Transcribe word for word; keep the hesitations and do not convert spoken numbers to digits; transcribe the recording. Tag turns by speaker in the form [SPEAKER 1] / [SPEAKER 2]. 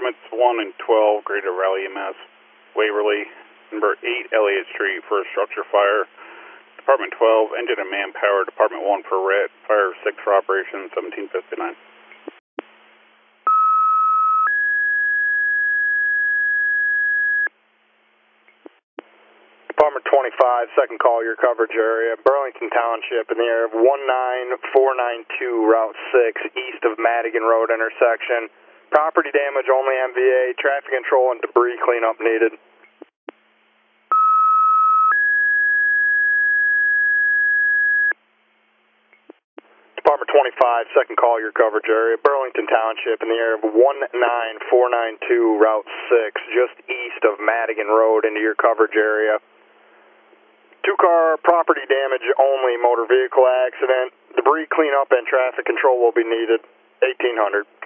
[SPEAKER 1] Departments one and twelve, Greater Raleigh E M S, Waverly, number eight, Elliott Street for a structure fire. Department twelve, engine and manpower. Department one for R E T, fire six for operation, seventeen fifty-nine.
[SPEAKER 2] Department twenty-five, second call, your coverage area, Burlington Township in the area of one nine four nine two, Route six, east of Madigan Road intersection. Property damage only M V A, traffic control and debris cleanup needed. Department twenty-five, second call, your coverage area, Burlington Township in the area of one nine four nine two, Route six, just east of Madigan Road into your coverage area. Two-car property damage only, motor vehicle accident. Debris cleanup and traffic control will be needed. eighteen hundred.